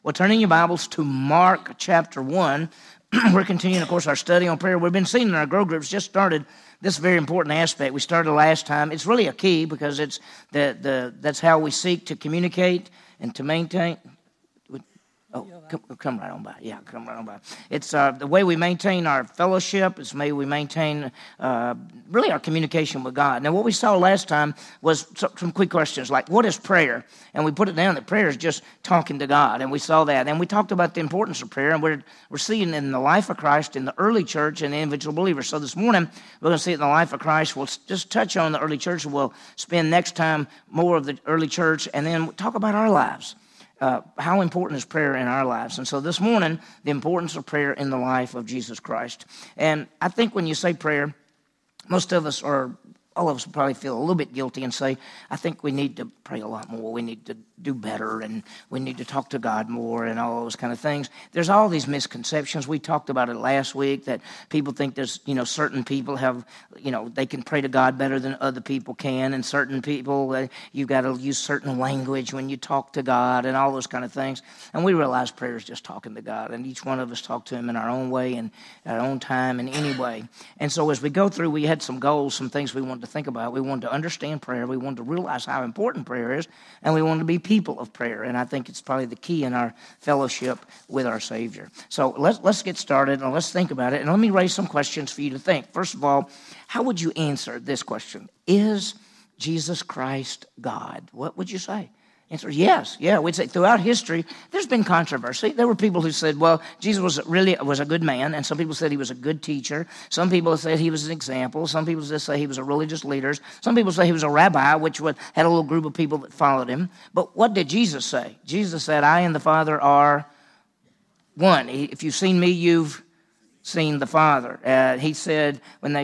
Well, turning your Bibles to Mark chapter 1, we're continuing, of course, our study on prayer. We've been seeing in our Grow Groups, just started this very important aspect. We started last time. It's really a key because it's that's how we seek to communicate and to maintain. Oh, come right on by. Yeah, come right on by. It's the way we maintain our fellowship. It's the way we maintain really our communication with God. Now, what we saw last time was some quick questions like, what is prayer? And we put it down that prayer is just talking to God. And we saw that. And we talked about the importance of prayer. And we're seeing in the life of Christ, in the early church, and the individual believers. So this morning, we're going to see it in the life of Christ. We'll just touch on the early church. And we'll spend next time more of the early church. And then we'll talk about our lives. How important is prayer in our lives? And so this morning, the importance of prayer in the life of Jesus Christ. And I think when you say prayer, most of us, or all of us, probably feel a little bit guilty and say, I think we need to pray a lot more. We need to do better, and we need to talk to God more, and all those kind of things. There's all these misconceptions. We talked about it last week, that people think there's, certain people have, they can pray to God better than other people can, and certain people, you've got to use certain language when you talk to God, and all those kind of things. And we realize prayer is just talking to God, and each one of us talk to Him in our own way, and our own time, in any way. And so as we go through, we had some goals, some things we wanted to think about. We wanted to understand prayer. We wanted to realize how important prayer is, and we wanted to be people of prayer. And I think it's probably the key in our fellowship with our Savior. So let's get started, and let's think about it. And let me raise some questions for you to think. First of all, how would you answer this question? Is Jesus Christ God? What would you say? Answer, yes. Yeah, we'd say throughout history, there's been controversy. There were people who said, well, Jesus was a good man, and some people said he was a good teacher. Some people said he was an example. Some people just say he was a religious leader. Some people say he was a rabbi, which had a little group of people that followed him. But what did Jesus say? Jesus said, I and the Father are one. If you've seen me, you've seen the Father. He said,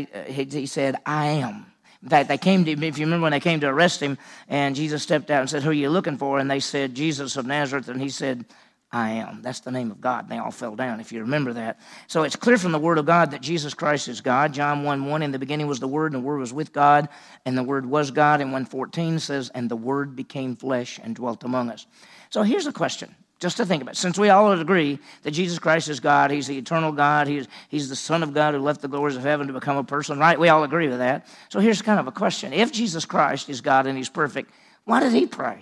he said, I am. In fact, they came to him, if you remember when they came to arrest him, and Jesus stepped out and said, who are you looking for? And they said, Jesus of Nazareth, and he said, I am. That's the name of God. And they all fell down, if you remember that. So it's clear from the Word of God that Jesus Christ is God. John 1:1, in the beginning was the Word, and the Word was with God, and the Word was God. And 1:14 says, and the Word became flesh and dwelt among us. So here's a question, just to think about. Since we all agree that Jesus Christ is God, He's the eternal God, He's the Son of God who left the glories of heaven to become a person, right? We all agree with that. So here's kind of a question. If Jesus Christ is God and He's perfect, why did He pray?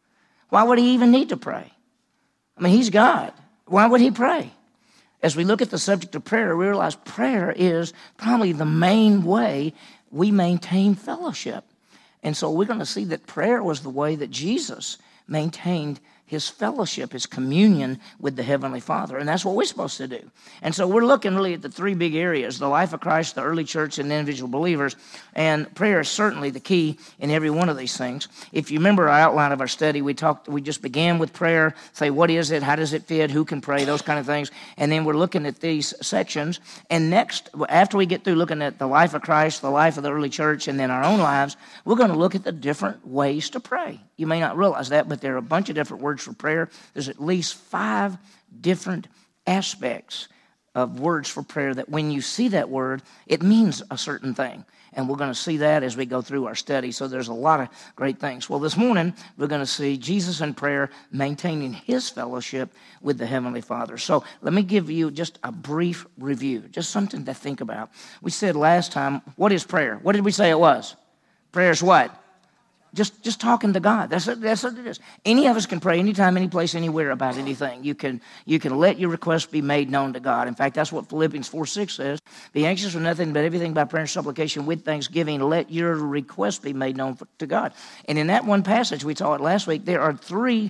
Why would He even need to pray? I mean, He's God. Why would He pray? As we look at the subject of prayer, we realize prayer is probably the main way we maintain fellowship. And so we're going to see that prayer was the way that Jesus maintained His fellowship, His communion with the Heavenly Father. And that's what we're supposed to do. And so we're looking really at the three big areas, the life of Christ, the early church, and the individual believers. And prayer is certainly the key in every one of these things. If you remember our outline of our study, we just began with prayer, say what is it, how does it fit, who can pray, those kind of things. And then we're looking at these sections. And next, after we get through looking at the life of Christ, the life of the early church, and then our own lives, we're going to look at the different ways to pray. You may not realize that, but there are a bunch of different words for prayer. There's at least 5 different aspects of words for prayer that when you see that word, it means a certain thing. And we're going to see that as we go through our study. So there's a lot of great things. Well, this morning, we're going to see Jesus in prayer maintaining His fellowship with the Heavenly Father. So let me give you just a brief review, just something to think about. We said last time, what is prayer? What did we say it was? Prayer is what? Just talking to God. That's what it is. Any of us can pray anytime, any place, anywhere about anything. You can let your request be made known to God. In fact, that's what Philippians 4:6 says. Be anxious for nothing, but everything by prayer and supplication with thanksgiving. Let your request be made known to God. And in that one passage, we saw it last week, there are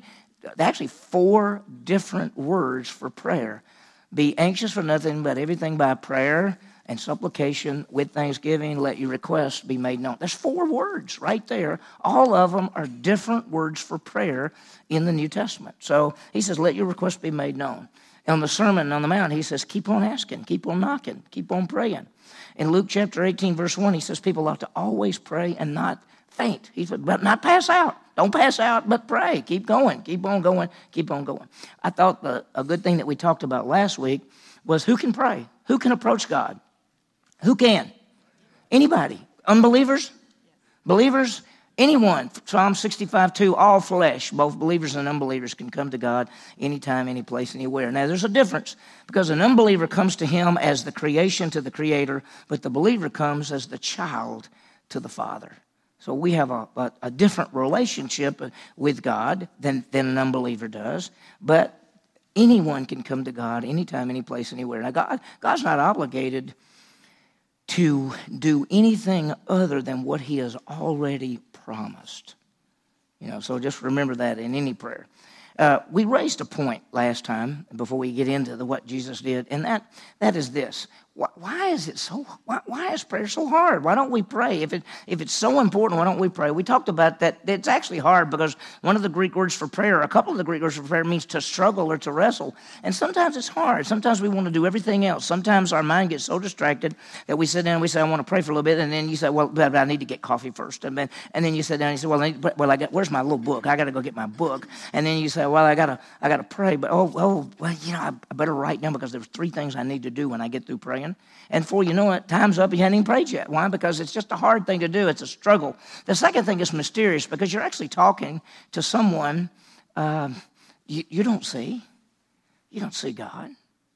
4 different words for prayer. Be anxious for nothing, but everything by prayer and supplication with thanksgiving, let your requests be made known. There's 4 words right there. All of them are different words for prayer in the New Testament. So he says, let your requests be made known. On the Sermon on the Mount, he says, keep on asking, keep on knocking, keep on praying. In Luke chapter 18, verse 1, he says, people ought to always pray and not faint. He said, but not pass out. Don't pass out, but pray. Keep going, keep on going, keep on going. I thought a good thing that we talked about last week was who can pray? Who can approach God? Who can? Anybody. Unbelievers? Believers? Anyone, Psalm 65:2, all flesh, both believers and unbelievers, can come to God anytime, any place, anywhere. Now, there's a difference because an unbeliever comes to him as the creation to the Creator, but the believer comes as the child to the Father. So we have a different relationship with God than an unbeliever does, but anyone can come to God anytime, any place, anywhere. Now, God's not obligated to do anything other than what he has already promised. So just remember that in any prayer. We raised a point last time before we get into what Jesus did, and that is this. Why is prayer so hard? Why don't we pray? If it's so important, why don't we pray? We talked about that. It's actually hard because one of the Greek words for prayer, a couple of the Greek words for prayer means to struggle or to wrestle. And sometimes it's hard. Sometimes we want to do everything else. Sometimes our mind gets so distracted that we sit down and we say, I want to pray for a little bit. And then you say, well, but I need to get coffee first. And then you sit down and you say, where's my little book? I got to go get my book. And then you say, well, I got to pray. But, I better write down because there's 3 things I need to do when I get through praying. And before you know it, time's up, you hadn't even prayed yet. Why? Because it's just a hard thing to do. It's a struggle. The second thing is mysterious because you're actually talking to someone you don't see. You don't see God.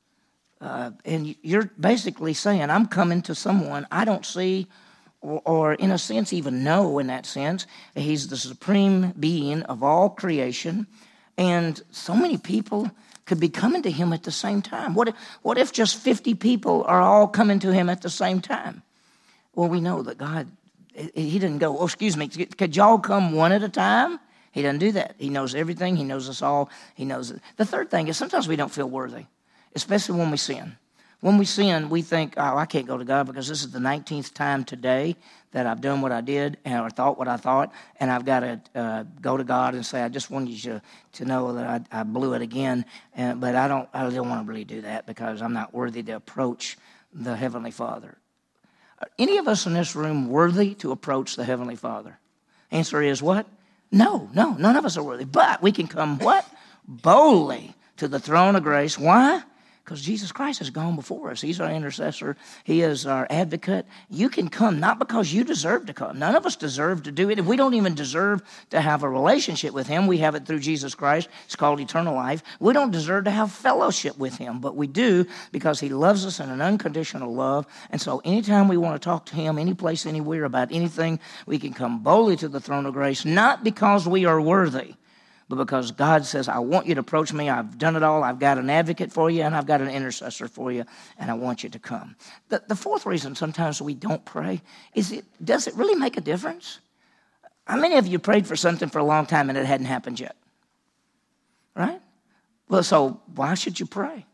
And you're basically saying, I'm coming to someone I don't see or in a sense even know in that sense. He's the supreme being of all creation. And so many people could be coming to him at the same time. What if just 50 people are all coming to him at the same time? Well, we know that God, he didn't go, excuse me, could y'all come one at a time? He doesn't do that. He knows everything. He knows us all. He knows it. The third thing is sometimes we don't feel worthy, especially when we sin. When we sin, we think, I can't go to God because this is the 19th time today that I've done what I did or thought what I thought, and I've got to go to God and say, I just wanted you to know that I blew it again, but I don't want to really do that because I'm not worthy to approach the Heavenly Father. Are any of us in this room worthy to approach the Heavenly Father? Answer is what? No, none of us are worthy, but we can come what? Boldly to the throne of grace. Why? Because Jesus Christ has gone before us. He's our intercessor. He is our advocate. You can come not because you deserve to come. None of us deserve to do it. If we don't even deserve to have a relationship with him, we have it through Jesus Christ. It's called eternal life. We don't deserve to have fellowship with him, but we do because he loves us in an unconditional love. And so anytime we want to talk to him, any place, anywhere, about anything, we can come boldly to the throne of grace, not because we are worthy, but because God says, I want you to approach me. I've done it all. I've got an advocate for you, and I've got an intercessor for you, and I want you to come. The fourth reason sometimes we don't pray is does it really make a difference? How many of you prayed for something for a long time and it hadn't happened yet? Right? Well, so why should you pray?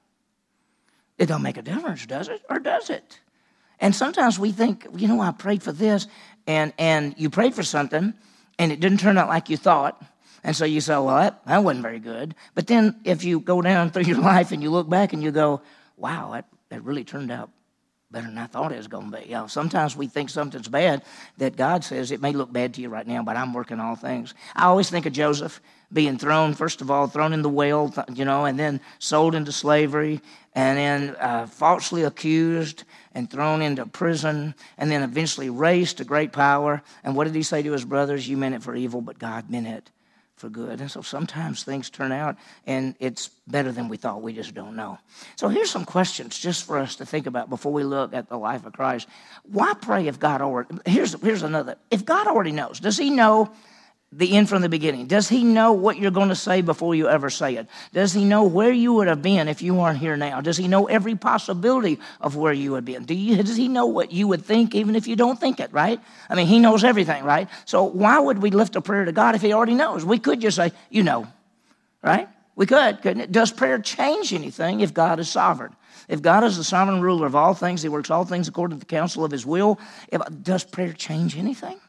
It don't make a difference, does it? Or does it? And sometimes we think, I prayed for this, and you prayed for something, and it didn't turn out like you thought. And so you say, well, that wasn't very good. But then if you go down through your life and you look back and you go, wow, that really turned out better than I thought it was going to be. Sometimes we think something's bad that God says, it may look bad to you right now, but I'm working all things. I always think of Joseph being thrown, first of all, thrown in the well, and then sold into slavery, and then falsely accused and thrown into prison, and then eventually raised to great power. And what did he say to his brothers? You meant it for evil, but God meant it for good. And so sometimes things turn out and it's better than we thought. We just don't know. So here's some questions just for us to think about before we look at the life of Christ. Why pray if God already, here's another. If God already knows, does he know the end from the beginning? Does he know what you're going to say before you ever say it? Does he know where you would have been if you weren't here now? Does he know every possibility of where you would be? Does he know what you would think even if you don't think it, right? I mean, he knows everything, right? So why would we lift a prayer to God if he already knows? We could just say, right? We could, couldn't it? Does prayer change anything if God is sovereign? If God is the sovereign ruler of all things, he works all things according to the counsel of his will. Does prayer change anything?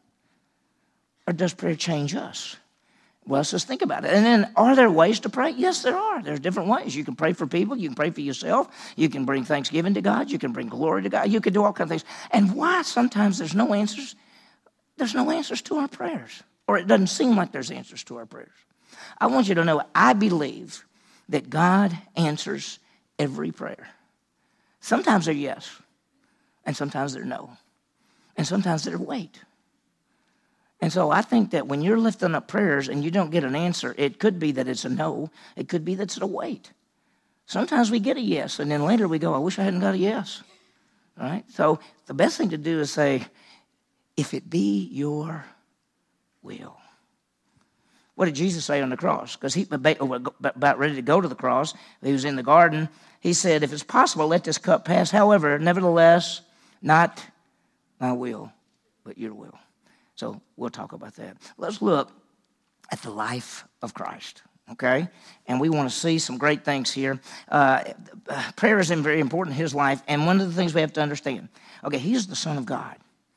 Or does prayer change us? Well, let's just think about it. And then, are there ways to pray? Yes, there are. There's different ways. You can pray for people. You can pray for yourself. You can bring thanksgiving to God. You can bring glory to God. You can do all kinds of things. And why sometimes there's no answers? There's no answers to our prayers. Or it doesn't seem like there's answers to our prayers. I want you to know, I believe that God answers every prayer. Sometimes they're yes. And sometimes they're no. And sometimes they're wait. And so I think that when you're lifting up prayers and you don't get an answer, it could be that it's a no. It could be that it's a wait. Sometimes we get a yes, and then later we go, I wish I hadn't got a yes. All right? So the best thing to do is say, if it be your will. What did Jesus say on the cross? Because he was about ready to go to the cross. He was in the garden. He said, if it's possible, let this cup pass. However, nevertheless, not my will, but your will. So we'll talk about that. Let's look at the life of Christ, okay? And we want to see some great things here. Prayer is very important in his life, and one of the things we have to understand, okay, he's the Son of God,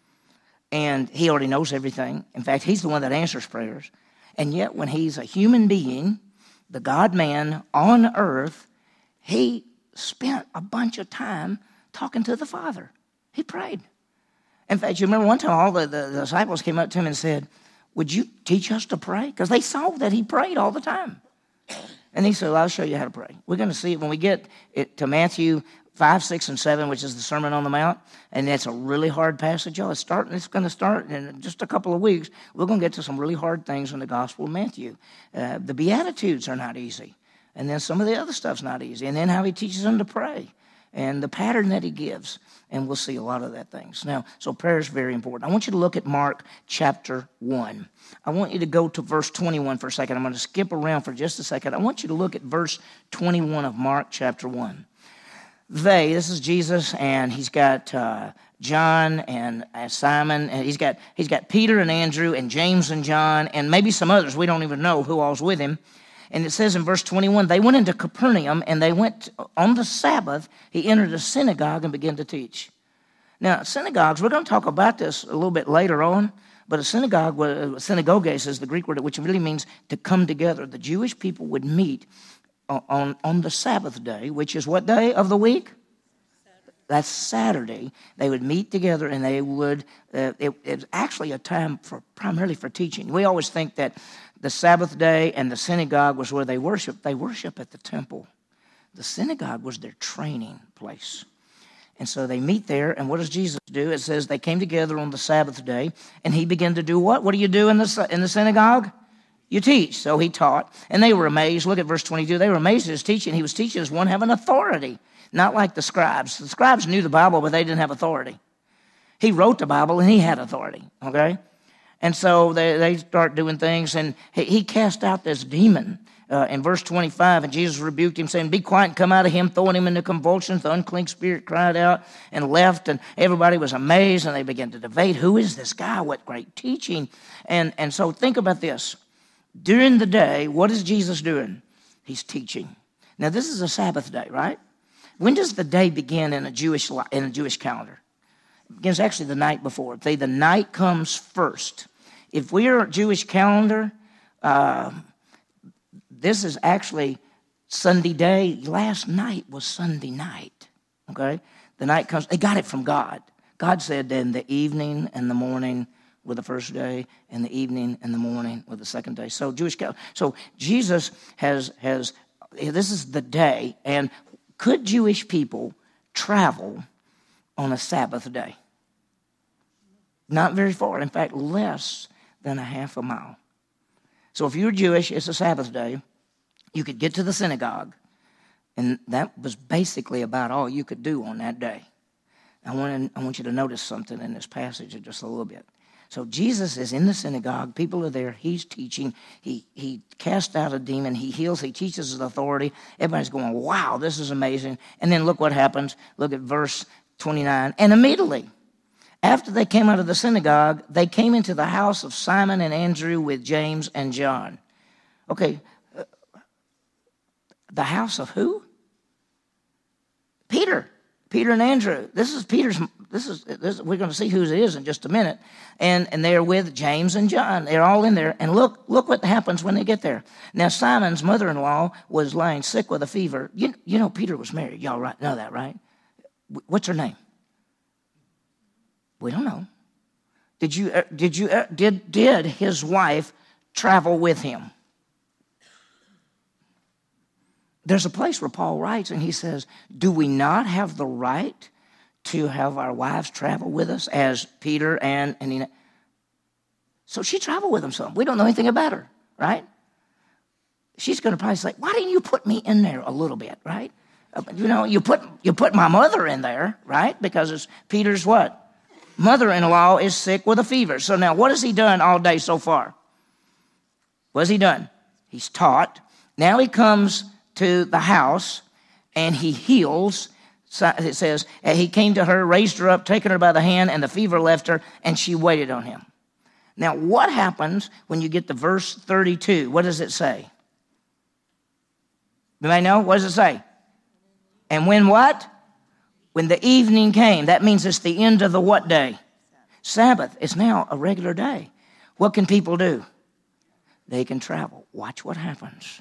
and he already knows everything. In fact, he's the one that answers prayers. And yet when he's a human being, the God-man on earth, he spent a bunch of time talking to the Father. He prayed. In fact, you remember one time all the disciples came up to him and said, would you teach us to pray? Because they saw that he prayed all the time. And he said, well, I'll show you how to pray. We're going to see it when we get to Matthew 5, 6, and 7, which is the Sermon on the Mount. And that's a really hard passage, y'all. It's going to start in just a couple of weeks. We're going to get to some really hard things in the Gospel of Matthew. The Beatitudes are not easy. And then some of the other stuff's not easy. And then how he teaches them to pray. And the pattern that he gives. And we'll see a lot of that things. Now, so prayer is very important. I want you to look at Mark chapter 1. I want you to go to verse 21 for a second. I'm going to skip around for just a second. I want you to look at verse 21 of Mark chapter 1. This is Jesus, and he's got John and Simon, and he's got Peter and Andrew and James and John, and maybe some others. We don't even know who all's with him. And it says in verse 21, they went into Capernaum, and they went on the Sabbath. He entered a synagogue and began to teach. Now, synagogues, we're going to talk about this a little bit later on, but a synagogue, synagoges is the Greek word, which really means to come together. The Jewish people would meet on the Sabbath day, which is what day of the week? Saturday. That's Saturday. They would meet together, and they would, it's actually a time primarily for teaching. We always think that the Sabbath day and the synagogue was where they worship. They worship at the temple. The synagogue was their training place. And so they meet there, and what does Jesus do? It says they came together on the Sabbath day, and he began to do what? What do you do in the synagogue? You teach. So he taught, and they were amazed. Look at verse 22. They were amazed at his teaching. He was teaching as one having authority, not like the scribes. The scribes knew the Bible, but they didn't have authority. He wrote the Bible, and he had authority, okay? And so they start doing things, and he cast out this demon in verse 25, and Jesus rebuked him, saying, be quiet and come out of him, throwing him into convulsions. The unclean spirit cried out and left, and everybody was amazed, and they began to debate, who is this guy? What great teaching. And so think about this. During the day, what is Jesus doing? He's teaching. Now, this is a Sabbath day, right? When does the day begin in a Jewish calendar? It begins actually the night before. The night comes first. If we are a Jewish calendar, this is actually Sunday day. Last night was Sunday night, okay? The night comes. They got it from God. God said then the evening and the morning were the first day, and the evening and the morning were the second day. So So Jesus has this is the day. And could Jewish people travel on a Sabbath day? Not very far. In fact, less than a half a mile. So if you're Jewish, it's a Sabbath day. You could get to the synagogue, and that was basically about all you could do on that day. I want you to notice something in this passage just a little bit. So Jesus is in the synagogue. People are there. He's teaching. He casts out a demon. He heals. He teaches his authority. Everybody's going, wow, this is amazing. And then look what happens. Look at verse 29. And immediately, after they came out of the synagogue, they came into the house of Simon and Andrew with James and John. Okay, the house of who? Peter and Andrew. This is Peter's. We're going to see who it is in just a minute. And they're with James and John. They're all in there. And look what happens when they get there. Now Simon's mother-in-law was lying sick with a fever. You know Peter was married. Y'all know that, right? What's her name? We don't know. Did his wife travel with him? There's a place where Paul writes, and he says, do we not have the right to have our wives travel with us as Peter and So she traveled with him some. We don't know anything about her, right? She's going to probably say, why didn't you put me in there a little bit, right? You put my mother in there, right? Because it's Peter's what? Mother-in-law is sick with a fever. So now what has he done all day so far? What has he done? He's taught. Now he comes to the house and he heals. It says, he came to her, raised her up, taken her by the hand, and the fever left her, and she waited on him. Now, what happens when you get to verse 32? What does it say? Anybody know? What does it say? And when what? When the evening came. That means it's the end of the what day? Sabbath. It's now a regular day. What can people do? They can travel. Watch what happens.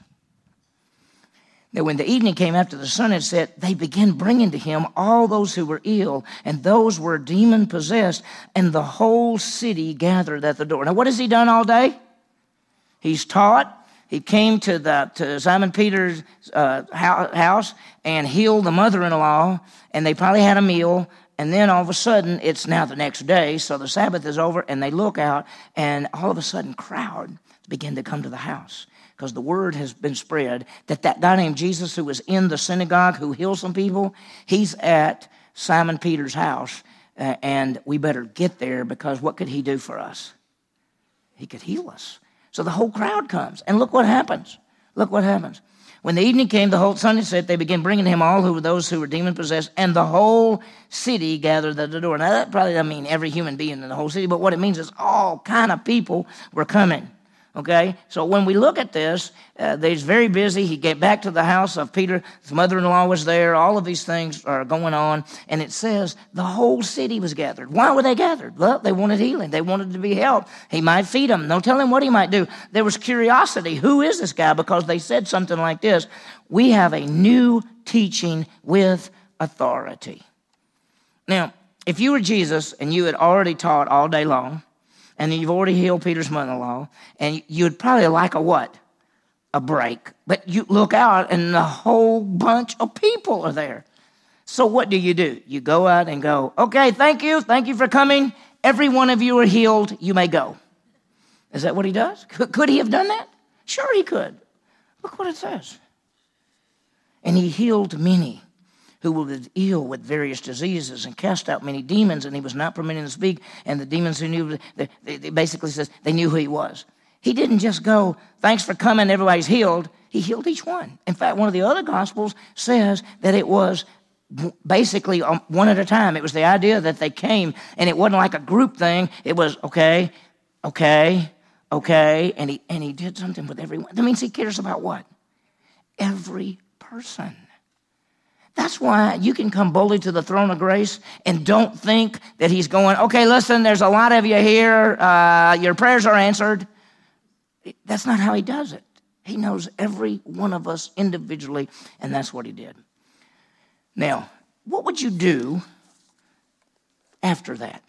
Now, when the evening came after the sun had set, they began bringing to him all those who were ill, and those were demon-possessed, and the whole city gathered at the door. Now, what has he done all day? He's taught. He came to Simon Peter's house and healed the mother-in-law, and they probably had a meal, and then all of a sudden, it's now the next day, so the Sabbath is over, and they look out, and all of a sudden, crowd begin to come to the house. Because the word has been spread that guy named Jesus who was in the synagogue who healed some people, he's at Simon Peter's house, and we better get there because what could he do for us? He could heal us. So the whole crowd comes, and look what happens. Look what happens. When the evening came, the whole sun had set, they began bringing to him all who were those who were demon-possessed, and the whole city gathered at the door. Now, that probably doesn't mean every human being in the whole city, but what it means is all kind of people were coming. Okay, so when we look at this, he's very busy. He get back to the house of Peter. His mother-in-law was there. All of these things are going on. And it says the whole city was gathered. Why were they gathered? Well, they wanted healing. They wanted to be helped. He might feed them. No telling what he might do. There was curiosity. Who is this guy? Because they said something like this. We have a new teaching with authority. Now, if you were Jesus and you had already taught all day long, and you've already healed Peter's mother-in-law, and you'd probably like a what? A break. But you look out, and the whole bunch of people are there. So what do? You go out and go, okay, thank you for coming. Every one of you are healed. You may go. Is that what he does? Could he have done that? Sure he could. Look what it says. And he healed many who were ill with various diseases and cast out many demons, and he was not permitted to speak. And the demons who knew, it basically says they knew who he was. He didn't just go, thanks for coming, everybody's healed. He healed each one. In fact, one of the other Gospels says that it was basically one at a time. It was the idea that they came, and it wasn't like a group thing. It was, okay, and he did something with everyone. That means he cares about what? Every person. That's why you can come boldly to the throne of grace and don't think that he's going, okay, listen, there's a lot of you here. Your prayers are answered. That's not how he does it. He knows every one of us individually, and that's what he did. Now, what would you do after that?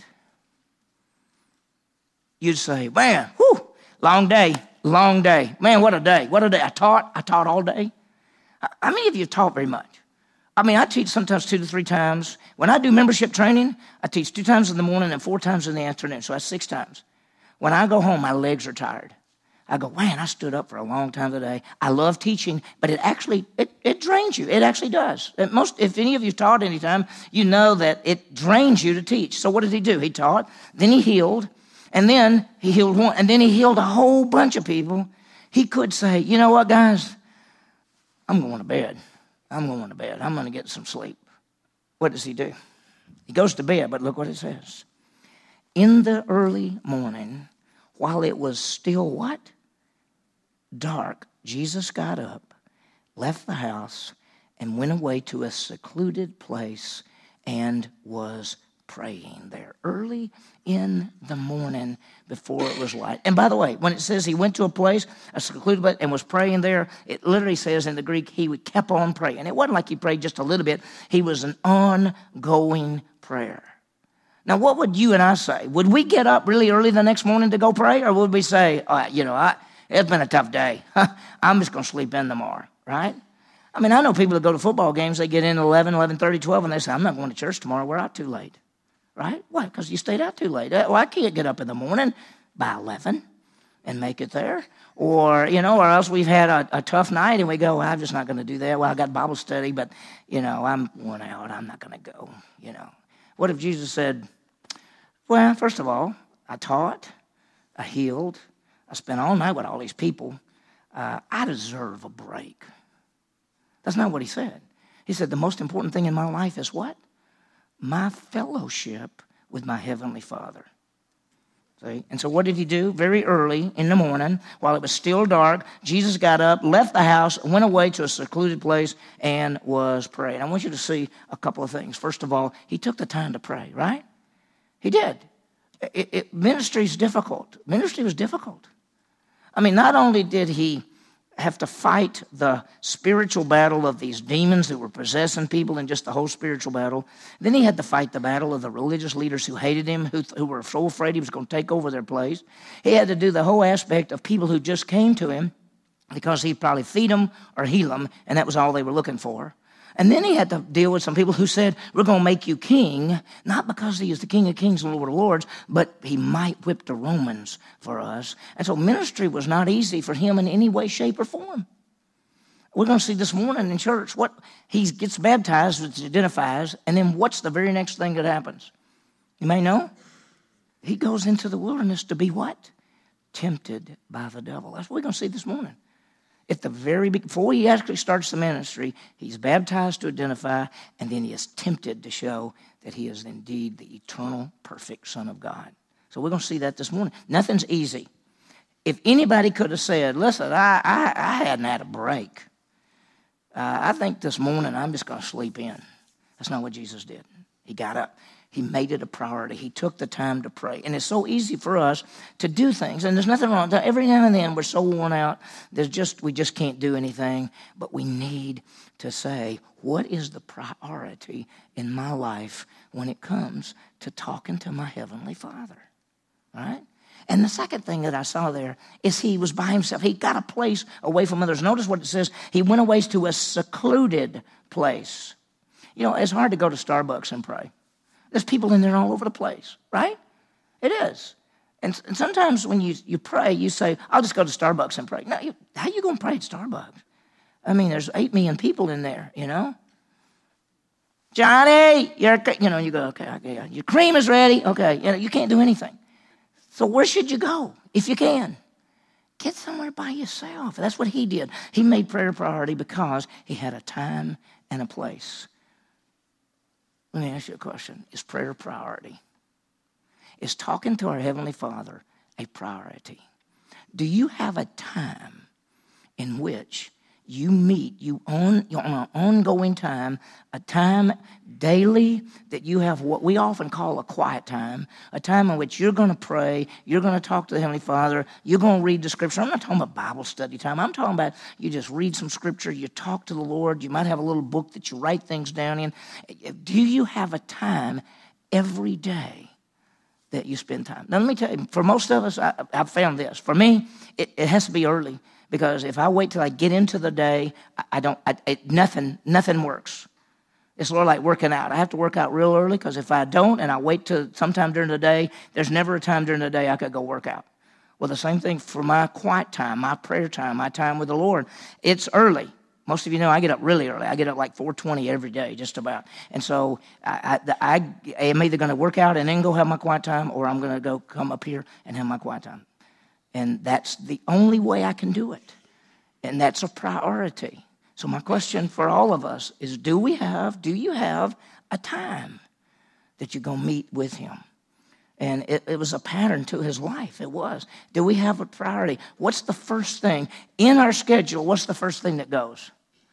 You'd say, man, whew, long day. Man, what a day. I taught all day. How many of you taught very much? I mean, I teach sometimes 2 to 3 times. When I do membership training, I teach 2 times in the morning and 4 times in the afternoon, so that's 6 times. When I go home, my legs are tired. I go, man, I stood up for a long time today. I love teaching, but it actually, it drains you. It actually does. If any of you taught any time, you know that it drains you to teach. So what did he do? He taught, then he healed, and then he healed one, and then he healed a whole bunch of people. He could say, you know what, guys? I'm going to bed. I'm going to get some sleep. What does he do? He goes to bed, but look what it says. In the early morning, while it was still what? Dark, Jesus got up, left the house, and went away to a secluded place and was praying there early in the morning before it was light. And by the way, when it says he went to a place, a secluded place, and was praying there, it literally says in the Greek, he kept on praying. It wasn't like he prayed just a little bit. He was an ongoing prayer. Now, what would you and I say? Would we get up really early the next morning to go pray? Or would we say, it's been a tough day. I'm just going to sleep in tomorrow, right? I mean, I know people that go to football games, they get in at 11, 11:30, 12, and they say, I'm not going to church tomorrow. We're out too late. Right? Why? Because you stayed out too late. Well, I can't get up in the morning. by 11 and make it there. Or, or else we've had a tough night and we go, well, I'm just not going to do that. Well, I got Bible study, but, I'm worn out. I'm not going to go, What if Jesus said, well, first of all, I taught, I healed, I spent all night with all these people. I deserve a break. That's not what he said. He said the most important thing in my life is what? My fellowship with my Heavenly Father. See? And so what did he do? Very early in the morning, while it was still dark, Jesus got up, left the house, went away to a secluded place, and was praying. I want you to see a couple of things. First of all, he took the time to pray, right? He did. Ministry is difficult. Ministry was difficult. I mean, not only did he have to fight the spiritual battle of these demons that were possessing people and just the whole spiritual battle, then he had to fight the battle of the religious leaders who hated him, who were so afraid he was going to take over their place. He had to do the whole aspect of people who just came to him because he'd probably feed them or heal them, and that was all they were looking for. And then he had to deal with some people who said, we're going to make you king, not because he is the King of Kings and Lord of Lords, but he might whip the Romans for us. And so ministry was not easy for him in any way, shape, or form. We're going to see this morning in church what he gets baptized, which identifies, and then what's the very next thing that happens? You may know. He goes into the wilderness to be what? Tempted by the devil. That's what we're going to see this morning. At the very before he actually starts the ministry, he's baptized to identify, and then he is tempted to show that he is indeed the eternal, perfect Son of God. So we're going to see that this morning. Nothing's easy. If anybody could have said, listen, I hadn't had a break. I think this morning I'm just going to sleep in. That's not what Jesus did. He got up. He made it a priority. He took the time to pray. And it's so easy for us to do things. And there's nothing wrong with that. Every now and then we're so worn out, we just can't do anything. But we need to say, what is the priority in my life when it comes to talking to my Heavenly Father? All right? And the second thing that I saw there is he was by himself. He got a place away from others. Notice what it says. He went away to a secluded place. It's hard to go to Starbucks and pray. There's people in there all over the place, right? It is. And sometimes when you pray, you say, I'll just go to Starbucks and pray. Now, how are you going to pray at Starbucks? I mean, there's 8 million people in there, Johnny, you go, okay, your cream is ready. Okay, you can't do anything. So where should you go if you can? Get somewhere by yourself. That's what he did. He made prayer a priority because he had a time and a place. Let me ask you a question. Is prayer a priority? Is talking to our Heavenly Father a priority? Do you have a time in which you meet, on an ongoing time, a time daily that you have what we often call a quiet time, a time in which you're going to pray, you're going to talk to the Heavenly Father, you're going to read the Scripture. I'm not talking about Bible study time. I'm talking about you just read some Scripture, you talk to the Lord, you might have a little book that you write things down in. Do you have a time every day that you spend time? Now, let me tell you, for most of us, I've found this. For me, it has to be early. Because if I wait till I get into the day, nothing works. It's sort of like working out. I have to work out real early because if I don't and I wait till sometime during the day, there's never a time during the day I could go work out. Well, the same thing for my quiet time, my prayer time, my time with the Lord. It's early. Most of you know I get up really early. I get up like 4:20 every day, just about. And so I am either going to work out and then go have my quiet time, or I'm going to go come up here and have my quiet time. And that's the only way I can do it. And that's a priority. So my question for all of us is, do you have a time that you're going to meet with him? And it was a pattern to his life. It was. Do we have a priority? What's the first thing in our schedule? What's the first thing that goes?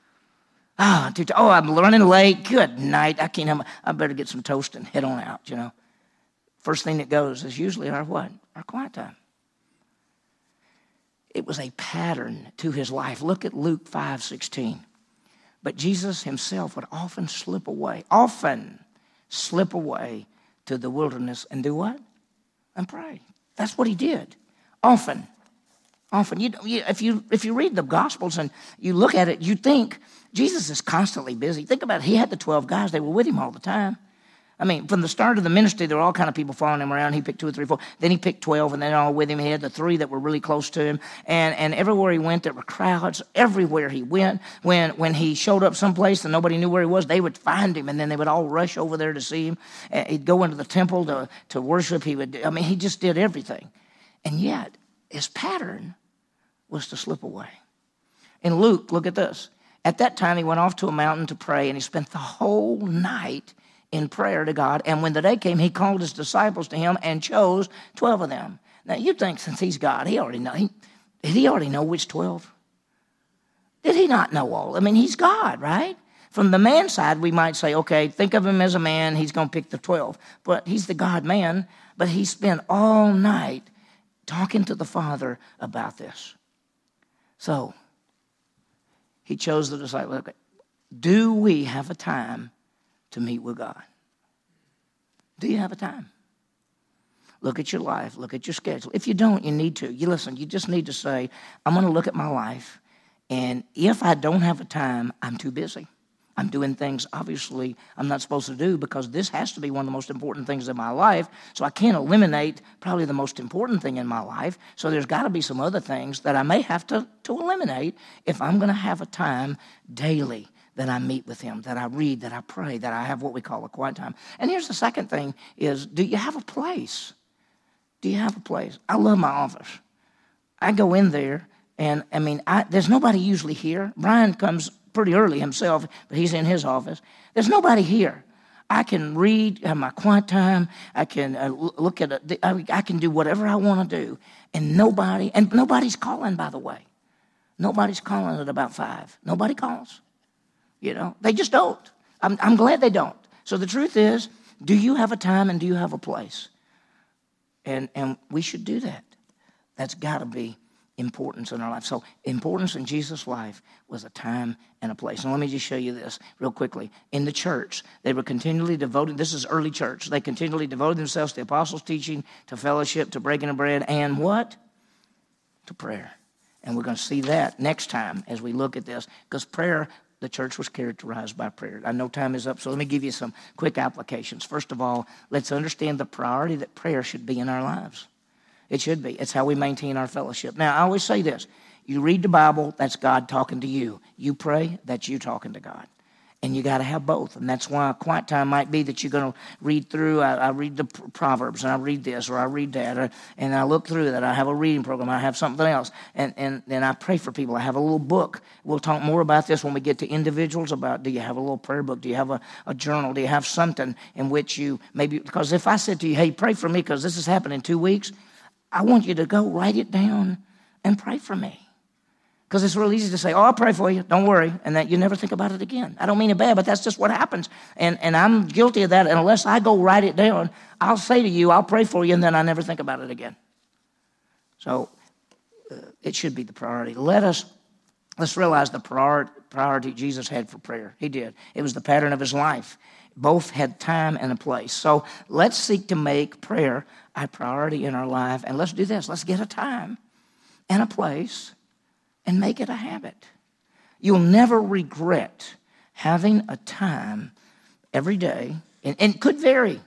I'm running late. Good night. I better get some toast and head on out, First thing that goes is usually our what? Our quiet time. It was a pattern to his life. Look at Luke 5:16. But Jesus himself would often slip away to the wilderness and do what? And pray. That's what he did. Often. If you read the Gospels and you look at it, you think Jesus is constantly busy. Think about it. He had the 12 guys. They were with him all the time. I mean, from the start of the ministry, there were all kind of people following him around. He picked 2 or 3, 4. Then he picked 12, and then all with him. He had the 3 that were really close to him. And everywhere he went, there were crowds. Everywhere he went, when he showed up someplace and nobody knew where he was, they would find him, and then they would all rush over there to see him. He'd go into the temple to worship. He just did everything. And yet, his pattern was to slip away. In Luke, look at this. At that time, he went off to a mountain to pray, and he spent the whole night in prayer to God. And when the day came, he called his disciples to him and chose 12 of them. Now, you'd think since he's God, he already know. Did he already know which 12? Did he not know all? I mean, he's God, right? From the man side, we might say, okay, think of him as a man. He's going to pick the 12. But he's the God man. But he spent all night talking to the Father about this. So, he chose the disciples. Okay, do we have a time to meet with God? Do you have a time? Look at your life. Look at your schedule. If you don't, you need to. You just need to say, I'm going to look at my life, and if I don't have a time, I'm too busy. I'm doing things, obviously, I'm not supposed to do because this has to be one of the most important things in my life, so I can't eliminate probably the most important thing in my life, so there's got to be some other things that I may have to eliminate if I'm going to have a time daily that I meet with him, that I read, that I pray, that I have what we call a quiet time. And here's the second thing is, do you have a place? Do you have a place? I love my office. I go in there, and there's nobody usually here. Brian comes pretty early himself, but he's in his office. There's nobody here. I can read, have my quiet time. I can look at it. I can do whatever I want to do, and nobody's calling, by the way. Nobody's calling at about 5. Nobody calls. They just don't. I'm glad they don't. So the truth is, do you have a time and do you have a place? And we should do that. That's got to be importance in our life. So importance in Jesus' life was a time and a place. Now let me just show you this real quickly. In the church, they were continually devoted. This is early church. They continually devoted themselves to the apostles' teaching, to fellowship, to breaking of bread, and what? To prayer. And we're going to see that next time as we look at this, because prayer, the church was characterized by prayer. I know time is up, so let me give you some quick applications. First of all, let's understand the priority that prayer should be in our lives. It should be. It's how we maintain our fellowship. Now, I always say this. You read the Bible, that's God talking to you. You pray, that's you talking to God. And you got to have both. And that's why a quiet time might be that you're going to read through. I read the Proverbs, and I read this, or I read that, and I look through that. I have a reading program. I have something else. And then I pray for people. I have a little book. We'll talk more about this when we get to individuals about, do you have a little prayer book? Do you have a journal? Do you have something in which you maybe, because if I said to you, hey, pray for me because this is happening in 2 weeks, I want you to go write it down and pray for me. Because it's real easy to say, I'll pray for you, don't worry, and that you never think about it again. I don't mean it bad, but that's just what happens. And I'm guilty of that, and unless I go write it down, I'll say to you, I'll pray for you, and then I never think about it again. So it should be the priority. Let's realize the priority Jesus had for prayer. He did. It was the pattern of his life. Both had time and a place. So let's seek to make prayer a priority in our life, and let's do this. Let's get a time and a place and make it a habit. You'll never regret having a time every day, and it could vary.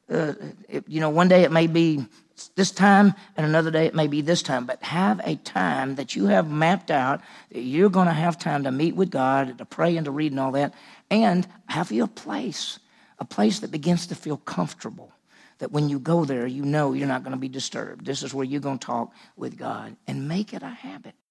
One day it may be this time, and another day it may be this time, but have a time that you have mapped out that you're going to have time to meet with God, to pray and to read and all that, and have you a place that begins to feel comfortable, that when you go there, you know you're not going to be disturbed. This is where you're going to talk with God, and make it a habit.